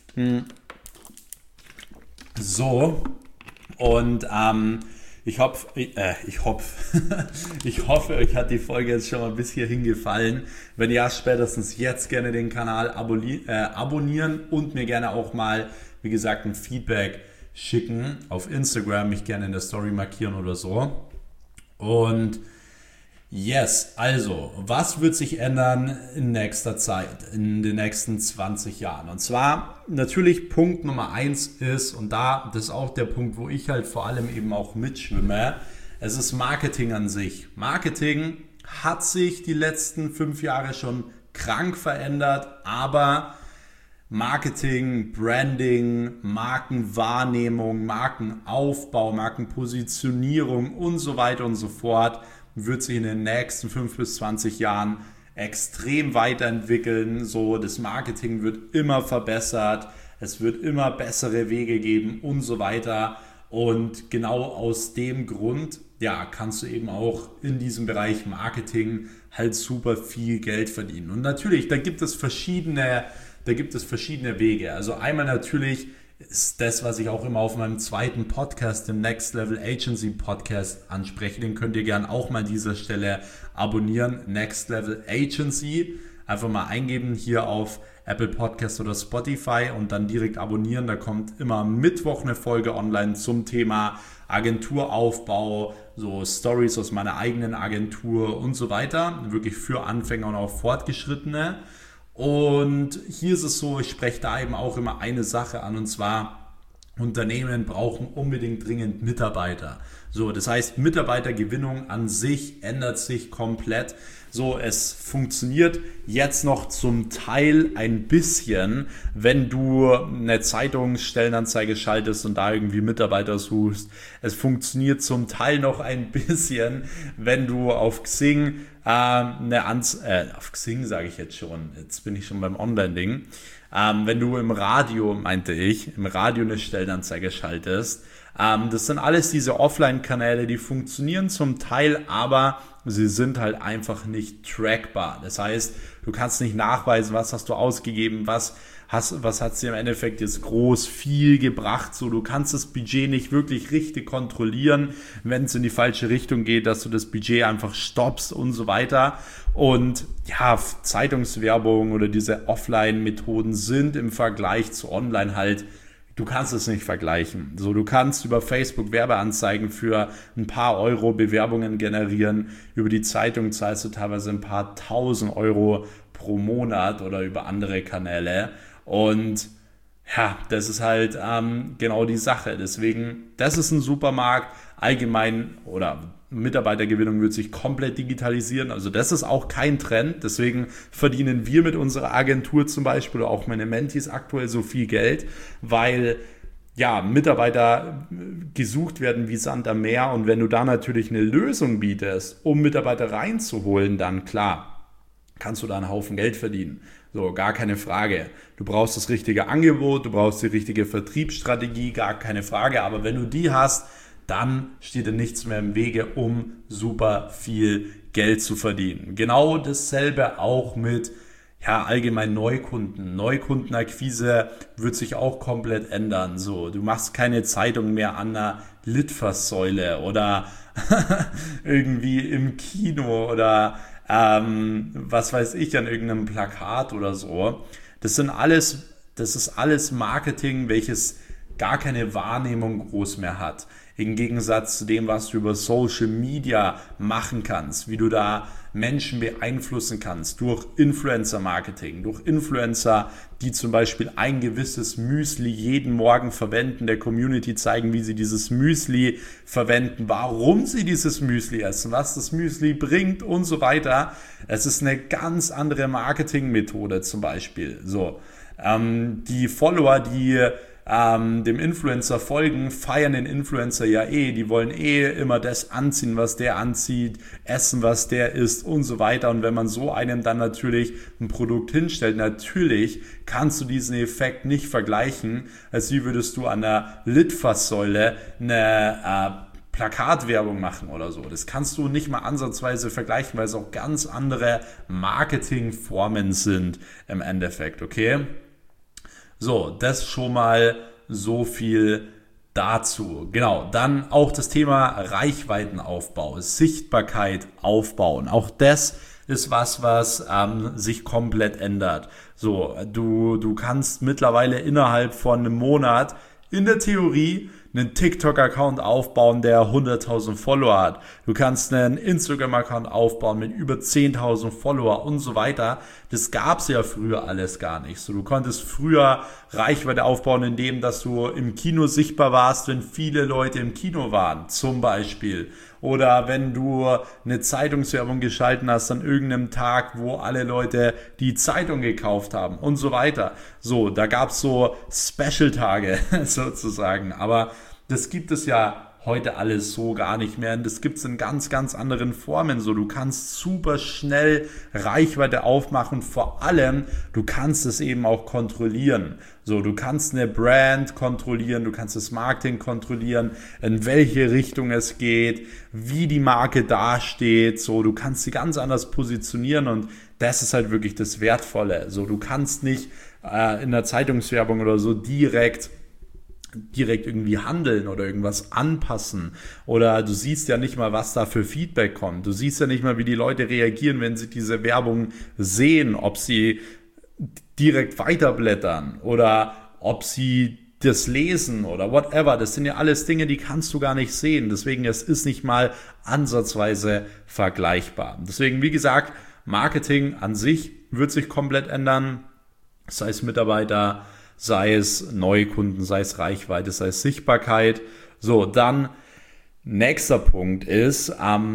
So, und ich hoffe, euch hat die Folge jetzt schon mal bis hierhin gefallen. Wenn ja, spätestens jetzt gerne den Kanal abonnieren und mir gerne auch mal, wie gesagt, ein Feedback schicken auf Instagram, mich gerne in der Story markieren oder so. Und yes, also, was wird sich ändern in nächster Zeit, in den nächsten 20 Jahren? Und zwar, natürlich Punkt Nummer 1 ist, und das ist auch der Punkt, wo ich halt vor allem eben auch mitschwimme, es ist Marketing an sich. Marketing hat sich die letzten 5 Jahre schon krank verändert, aber Marketing, Branding, Markenwahrnehmung, Markenaufbau, Markenpositionierung und so weiter und so fort wird sich in den nächsten 5 bis 20 Jahren extrem weiterentwickeln. So, das Marketing wird immer verbessert, es wird immer bessere Wege geben und so weiter. Und genau aus dem Grund, ja, kannst du eben auch in diesem Bereich Marketing halt super viel Geld verdienen. Und natürlich, da gibt es verschiedene Wege. Also einmal natürlich ist das, was ich auch immer auf meinem zweiten Podcast, dem Next Level Agency Podcast anspreche. Den könnt ihr gerne auch mal an dieser Stelle abonnieren. Next Level Agency. Einfach mal eingeben hier auf Apple Podcast oder Spotify und dann direkt abonnieren. Da kommt immer am Mittwoch eine Folge online zum Thema Agenturaufbau, so Stories aus meiner eigenen Agentur und so weiter. Wirklich für Anfänger und auch Fortgeschrittene. Und hier ist es so, ich spreche da eben auch immer eine Sache an, und zwar Unternehmen brauchen unbedingt dringend Mitarbeiter. So, das heißt, Mitarbeitergewinnung an sich ändert sich komplett. So, es funktioniert jetzt noch zum Teil ein bisschen, wenn du eine Zeitungsstellenanzeige schaltest und da irgendwie Mitarbeiter suchst. Es funktioniert zum Teil noch ein bisschen, wenn du auf Xing auf Xing sage ich jetzt schon, jetzt bin ich schon beim Online-Ding, wenn du im Radio eine Stellenanzeige schaltest. Das sind alles diese Offline-Kanäle, die funktionieren zum Teil, aber sie sind halt einfach nicht trackbar. Das heißt, du kannst nicht nachweisen, was hast du ausgegeben, was hat es dir im Endeffekt jetzt viel gebracht. So, du kannst das Budget nicht wirklich richtig kontrollieren, wenn es in die falsche Richtung geht, dass du das Budget einfach stoppst und so weiter. Und ja, Zeitungswerbung oder diese Offline-Methoden sind im Vergleich zu Online halt, du kannst es nicht vergleichen. So, du kannst über Facebook Werbeanzeigen für ein paar Euro Bewerbungen generieren. Über die Zeitung zahlst du teilweise ein paar 1000 Euro pro Monat oder über andere Kanäle. Und ja, das ist halt genau die Sache. Deswegen, das ist ein Supermarkt. Allgemein oder Mitarbeitergewinnung wird sich komplett digitalisieren. Also das ist auch kein Trend. Deswegen verdienen wir mit unserer Agentur zum Beispiel oder auch meine Mentees aktuell so viel Geld, weil ja, Mitarbeiter gesucht werden wie Sand am Meer. Und wenn du da natürlich eine Lösung bietest, um Mitarbeiter reinzuholen, dann klar, kannst du da einen Haufen Geld verdienen. So, gar keine Frage. Du brauchst das richtige Angebot, du brauchst die richtige Vertriebsstrategie, gar keine Frage. Aber wenn du die hast, dann steht dir nichts mehr im Wege, um super viel Geld zu verdienen. Genau dasselbe auch mit allgemein Neukunden. Neukundenakquise wird sich auch komplett ändern. So, du machst keine Zeitung mehr an einer Litfaßsäule oder irgendwie im Kino oder was weiß ich, an irgendeinem Plakat oder so. Das ist alles Marketing, welches gar keine Wahrnehmung groß mehr hat. Im Gegensatz zu dem, was du über Social Media machen kannst, wie du da Menschen beeinflussen kannst durch Influencer-Marketing, durch Influencer, die zum Beispiel ein gewisses Müsli jeden Morgen verwenden, der Community zeigen, wie sie dieses Müsli verwenden, warum sie dieses Müsli essen, was das Müsli bringt und so weiter. Es ist eine ganz andere Marketingmethode zum Beispiel. So, die Follower, die dem Influencer folgen, feiern den Influencer ja die wollen immer das anziehen, was der anzieht, essen, was der isst und so weiter. Und wenn man so einem dann natürlich ein Produkt hinstellt, natürlich kannst du diesen Effekt nicht vergleichen, als wie würdest du an der Litfaßsäule eine Plakatwerbung machen oder so. Das kannst du nicht mal ansatzweise vergleichen, weil es auch ganz andere Marketingformen sind im Endeffekt, okay? So, das schon mal so viel dazu. Genau, dann auch das Thema Reichweitenaufbau, Sichtbarkeit aufbauen. Auch das ist was sich komplett ändert. So, du kannst mittlerweile innerhalb von einem Monat in der Theorie einen TikTok-Account aufbauen, der 100.000 Follower hat. Du kannst einen Instagram-Account aufbauen mit über 10.000 Follower und so weiter. Das gab es ja früher alles gar nicht. So, du konntest früher Reichweite aufbauen, indem dass du im Kino sichtbar warst, wenn viele Leute im Kino waren, zum Beispiel. Oder wenn du eine Zeitungswerbung geschalten hast an irgendeinem Tag, wo alle Leute die Zeitung gekauft haben und so weiter. So, da gab es so Special-Tage sozusagen. Aber das gibt es ja heute alles so gar nicht mehr. Und das gibt es in ganz, ganz anderen Formen. So, du kannst super schnell Reichweite aufmachen. Vor allem, du kannst es eben auch kontrollieren. So, du kannst eine Brand kontrollieren, du kannst das Marketing kontrollieren, in welche Richtung es geht, wie die Marke dasteht. So, du kannst sie ganz anders positionieren und das ist halt wirklich das Wertvolle. So, du kannst nicht in der Zeitungswerbung oder so direkt irgendwie handeln oder irgendwas anpassen oder du siehst ja nicht mal, was da für Feedback kommt. Du siehst ja nicht mal, wie die Leute reagieren, wenn sie diese Werbung sehen, ob sie direkt weiterblättern oder ob sie das lesen oder whatever. Das sind ja alles Dinge, die kannst du gar nicht sehen. Deswegen, es ist nicht mal ansatzweise vergleichbar. Deswegen, wie gesagt, Marketing an sich wird sich komplett ändern, sei es Mitarbeiter, sei es Neukunden, sei es Reichweite, sei es Sichtbarkeit. So, dann nächster Punkt ist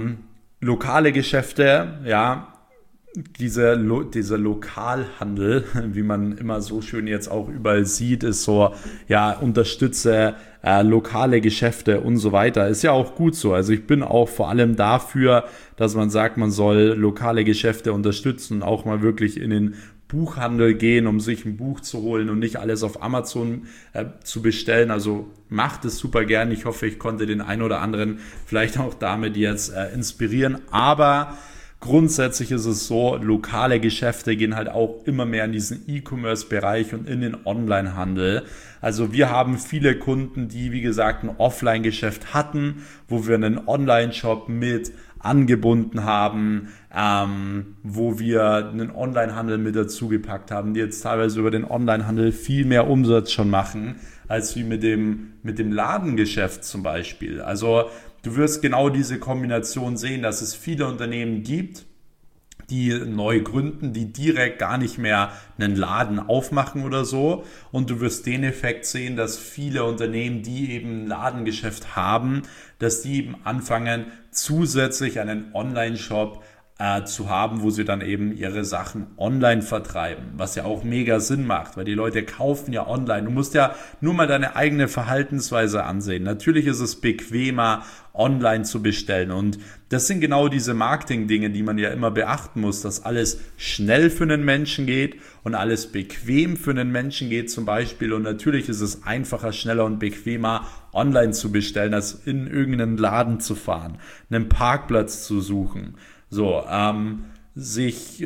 lokale Geschäfte, ja, dieser Lokalhandel, wie man immer so schön jetzt auch überall sieht, ist so, ja, unterstütze lokale Geschäfte und so weiter. Ist ja auch gut so. Also ich bin auch vor allem dafür, dass man sagt, man soll lokale Geschäfte unterstützen und auch mal wirklich in den Buchhandel gehen, um sich ein Buch zu holen und nicht alles auf Amazon zu bestellen. Also macht es super gern. Ich hoffe, ich konnte den einen oder anderen vielleicht auch damit jetzt inspirieren. Aber grundsätzlich ist es so, lokale Geschäfte gehen halt auch immer mehr in diesen E-Commerce-Bereich und in den Online-Handel. Also wir haben viele Kunden, die, wie gesagt, ein Offline-Geschäft hatten, wo wir einen Online-Shop mit angebunden haben, wo wir einen Online-Handel mit dazu gepackt haben, die jetzt teilweise über den Online-Handel viel mehr Umsatz schon machen, als wie mit dem Ladengeschäft zum Beispiel. Also du wirst genau diese Kombination sehen, dass es viele Unternehmen gibt, die neu gründen, die direkt gar nicht mehr einen Laden aufmachen oder so. Und du wirst den Effekt sehen, dass viele Unternehmen, die eben ein Ladengeschäft haben, dass die eben anfangen, zusätzlich einen Online-Shop zu haben, wo sie dann eben ihre Sachen online vertreiben, was ja auch mega Sinn macht, weil die Leute kaufen ja online. Du musst ja nur mal deine eigene Verhaltensweise ansehen. Natürlich ist es bequemer, online zu bestellen, und das sind genau diese Marketing-Dinge, die man ja immer beachten muss, dass alles schnell für einen Menschen geht und alles bequem für einen Menschen geht zum Beispiel, und natürlich ist es einfacher, schneller und bequemer online zu bestellen, als in irgendeinen Laden zu fahren, einen Parkplatz zu suchen. So, sich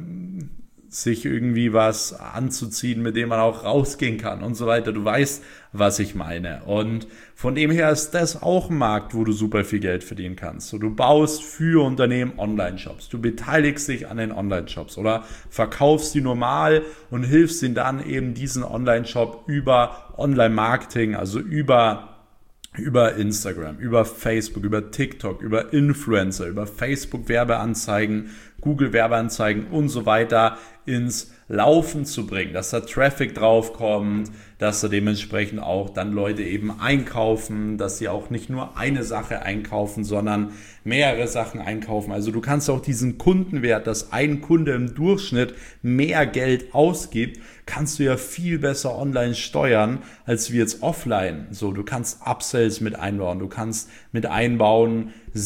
irgendwie was anzuziehen, mit dem man auch rausgehen kann und so weiter. Du weißt, was ich meine. Und von dem her ist das auch ein Markt, wo du super viel Geld verdienen kannst. So, du baust für Unternehmen Online-Shops. Du beteiligst dich an den Online-Shops oder verkaufst die normal und hilfst ihnen dann eben diesen Online-Shop über Online-Marketing, also über Instagram, über Facebook, über TikTok, über Influencer, über Facebook Werbeanzeigen, Google Werbeanzeigen und so weiter ins Laufen zu bringen, dass da Traffic draufkommt, dass da dementsprechend auch dann Leute eben einkaufen, dass sie auch nicht nur eine Sache einkaufen, sondern mehrere Sachen einkaufen. Also du kannst auch diesen Kundenwert, dass ein Kunde im Durchschnitt mehr Geld ausgibt, kannst du ja viel besser online steuern, als wie jetzt offline. So, du kannst Upsells mit einbauen, du kannst mit einbauen,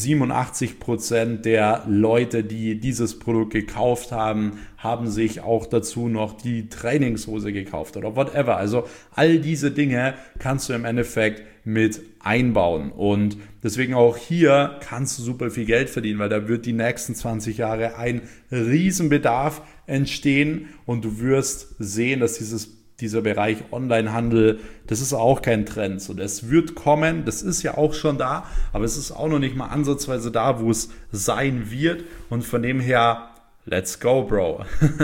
87% der Leute, die dieses Produkt gekauft haben, haben sich auch dazu noch die Trainingshose gekauft oder whatever. Also all diese Dinge kannst du im Endeffekt mit einbauen, und deswegen auch hier kannst du super viel Geld verdienen, weil da wird die nächsten 20 Jahre ein Riesenbedarf entstehen, und du wirst sehen, dass dieser Bereich Onlinehandel, das ist auch kein Trend. So, das wird kommen, das ist ja auch schon da, aber es ist auch noch nicht mal ansatzweise da, wo es sein wird, und von dem her, let's go, Bro.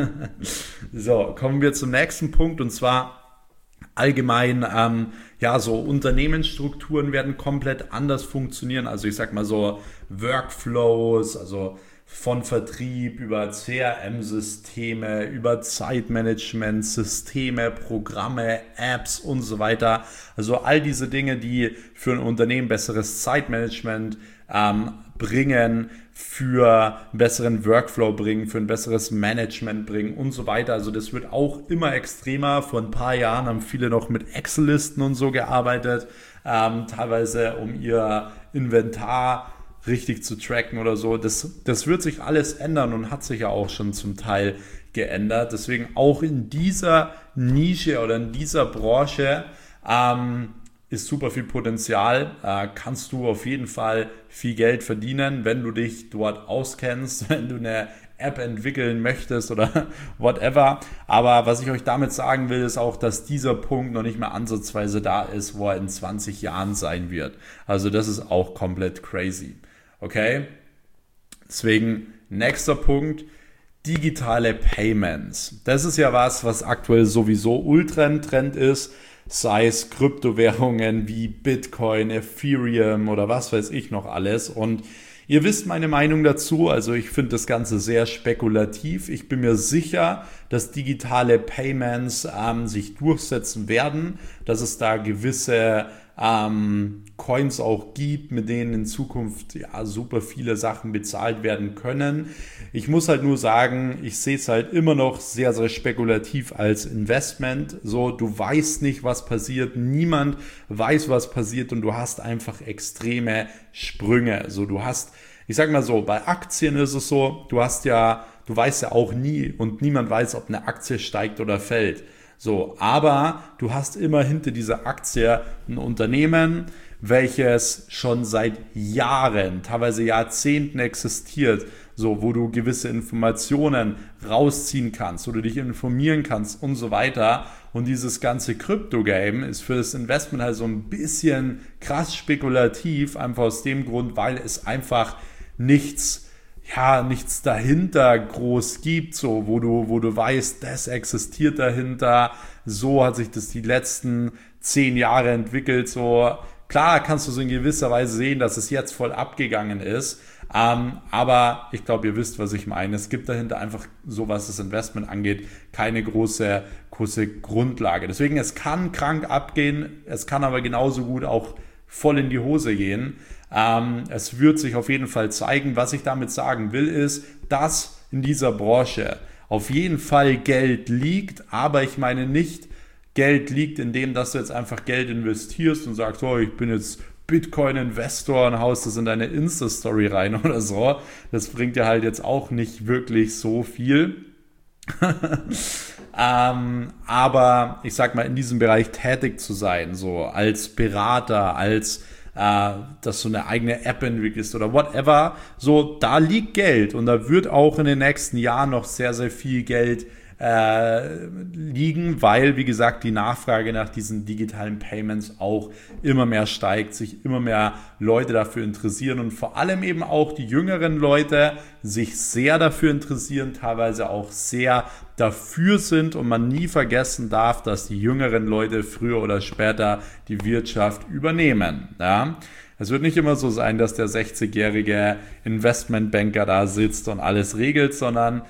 So, kommen wir zum nächsten Punkt, und zwar allgemein, so Unternehmensstrukturen werden komplett anders funktionieren. Also ich sag mal so Workflows, also von Vertrieb über CRM-Systeme, über Zeitmanagement-Systeme, Programme, Apps und so weiter. Also all diese Dinge, die für ein Unternehmen besseres Zeitmanagement bringen, für einen besseren Workflow bringen, für ein besseres Management bringen und so weiter. Also das wird auch immer extremer. Vor ein paar Jahren haben viele noch mit Excel-Listen und so gearbeitet, teilweise um ihr Inventar richtig zu tracken oder so. Das wird sich alles ändern und hat sich ja auch schon zum Teil geändert. Deswegen auch in dieser Nische oder in dieser Branche ist super viel Potenzial, kannst du auf jeden Fall viel Geld verdienen, wenn du dich dort auskennst, wenn du eine App entwickeln möchtest oder whatever. Aber was ich euch damit sagen will, ist auch, dass dieser Punkt noch nicht mehr ansatzweise da ist, wo er in 20 Jahren sein wird. Also das ist auch komplett crazy. Okay? Deswegen, nächster Punkt, digitale Payments. Das ist ja was aktuell sowieso ultra im Trend ist, sei es Kryptowährungen wie Bitcoin, Ethereum oder was weiß ich noch alles. Und ihr wisst meine Meinung dazu, also ich finde das Ganze sehr spekulativ. Ich bin mir sicher, dass digitale Payments sich durchsetzen werden, dass es da gewisse Coins auch gibt, mit denen in Zukunft ja super viele Sachen bezahlt werden können. Ich muss halt nur sagen, ich sehe es halt immer noch sehr, sehr spekulativ als Investment. So, du weißt nicht, was passiert, niemand weiß, was passiert, und du hast einfach extreme Sprünge. So, du hast, ich sag mal so, bei Aktien ist es so, du weißt ja auch nie und niemand weiß, ob eine Aktie steigt oder fällt. So, aber du hast immer hinter dieser Aktie ein Unternehmen, welches schon seit Jahren, teilweise Jahrzehnten existiert, so, wo du gewisse Informationen rausziehen kannst, wo du dich informieren kannst und so weiter. Und dieses ganze Krypto-Game ist für das Investment halt so ein bisschen krass spekulativ, einfach aus dem Grund, weil es einfach nichts dahinter groß gibt, so, wo du weißt, das existiert dahinter, so hat sich das die letzten 10 Jahre entwickelt, so. Klar kannst du so in gewisser Weise sehen, dass es jetzt voll abgegangen ist, Aber ich glaube, ihr wisst, was ich meine. Es gibt dahinter einfach, so was das Investment angeht, keine große Grundlage. Deswegen, es kann krank abgehen, es kann aber genauso gut auch voll in die Hose gehen. Es wird sich auf jeden Fall zeigen. Was ich damit sagen will, ist, dass in dieser Branche auf jeden Fall Geld liegt, aber ich meine nicht, Geld liegt in dem, dass du jetzt einfach Geld investierst und sagst, oh, ich bin jetzt Bitcoin-Investor und haust das in deine Insta-Story rein oder so. Das bringt dir halt jetzt auch nicht wirklich so viel. Aber ich sag mal, in diesem Bereich tätig zu sein, so als Berater, als dass du eine eigene App entwickelst oder whatever, so, da liegt Geld und da wird auch in den nächsten Jahren noch sehr, sehr viel Geld liegen, weil, wie gesagt, die Nachfrage nach diesen digitalen Payments auch immer mehr steigt, sich immer mehr Leute dafür interessieren und vor allem eben auch die jüngeren Leute sich sehr dafür interessieren, teilweise auch sehr dafür sind und man nie vergessen darf, dass die jüngeren Leute früher oder später die Wirtschaft übernehmen. Ja? Es wird nicht immer so sein, dass der 60-jährige Investmentbanker da sitzt und alles regelt, sondern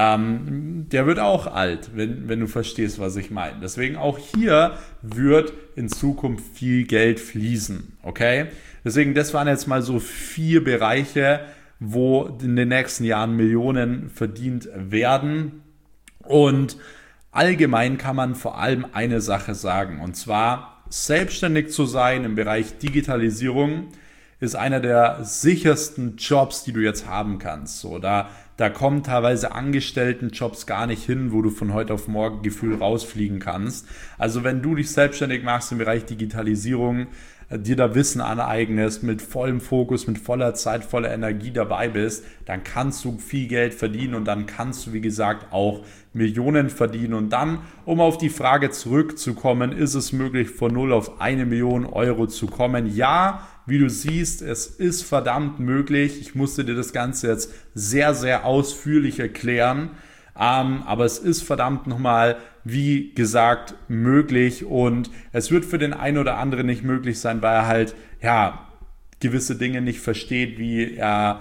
der wird auch alt, wenn du verstehst, was ich meine. Deswegen auch hier wird in Zukunft viel Geld fließen, okay? Deswegen, das waren jetzt mal so 4 Bereiche, wo in den nächsten Jahren Millionen verdient werden. Und allgemein kann man vor allem eine Sache sagen, und zwar selbstständig zu sein im Bereich Digitalisierung ist einer der sichersten Jobs, die du jetzt haben kannst. So, da kommen teilweise Angestelltenjobs gar nicht hin, wo du von heute auf morgen gefühlt rausfliegen kannst. Also wenn du dich selbstständig machst im Bereich Digitalisierung, dir da Wissen aneignest, mit vollem Fokus, mit voller Zeit, voller Energie dabei bist, dann kannst du viel Geld verdienen und dann kannst du, wie gesagt, auch Millionen verdienen. Und dann, um auf die Frage zurückzukommen, ist es möglich, von 0 auf 1 Million Euro zu kommen? Ja, wie du siehst, es ist verdammt möglich. Ich musste dir das Ganze jetzt sehr, sehr ausführlich erklären. Aber es ist verdammt nochmal, wie gesagt, möglich und es wird für den einen oder anderen nicht möglich sein, weil er halt, ja, gewisse Dinge nicht versteht, wie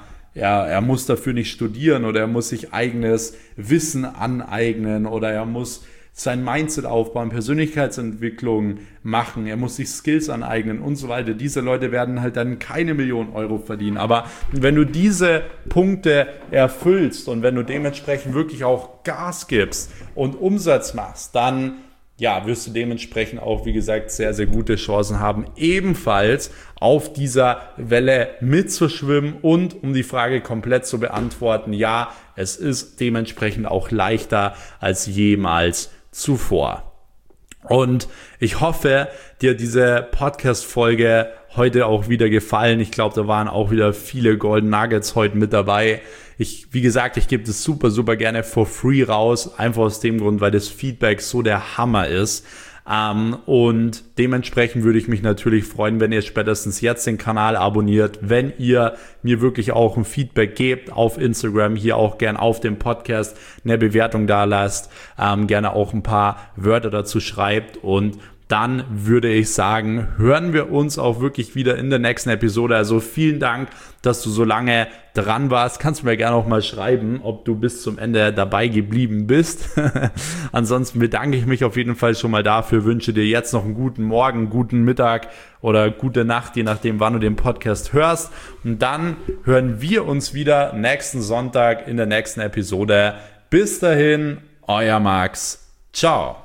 er muss dafür nicht studieren oder er muss sich eigenes Wissen aneignen oder er muss sein Mindset aufbauen, Persönlichkeitsentwicklung machen, er muss sich Skills aneignen und so weiter. Diese Leute werden halt dann keine Millionen Euro verdienen. Aber wenn du diese Punkte erfüllst und wenn du dementsprechend wirklich auch Gas gibst und Umsatz machst, dann ja, wirst du dementsprechend auch, wie gesagt, sehr, sehr gute Chancen haben, ebenfalls auf dieser Welle mitzuschwimmen und um die Frage komplett zu beantworten, ja, es ist dementsprechend auch leichter als jemals zuvor. Und ich hoffe, dir diese Podcast-Folge heute auch wieder gefallen. Ich glaube, da waren auch wieder viele Golden Nuggets heute mit dabei. Wie gesagt, ich gebe das super, super gerne for free raus. Einfach aus dem Grund, weil das Feedback so der Hammer ist. Und dementsprechend würde ich mich natürlich freuen, wenn ihr spätestens jetzt den Kanal abonniert, wenn ihr mir wirklich auch ein Feedback gebt auf Instagram, hier auch gern auf dem Podcast eine Bewertung da lasst, gerne auch ein paar Wörter dazu schreibt und dann würde ich sagen, hören wir uns auch wirklich wieder in der nächsten Episode. Also vielen Dank, dass du so lange dran warst. Kannst du mir gerne auch mal schreiben, ob du bis zum Ende dabei geblieben bist. Ansonsten bedanke ich mich auf jeden Fall schon mal dafür. Wünsche dir jetzt noch einen guten Morgen, guten Mittag oder gute Nacht, je nachdem, wann du den Podcast hörst. Und dann hören wir uns wieder nächsten Sonntag in der nächsten Episode. Bis dahin, euer Max. Ciao.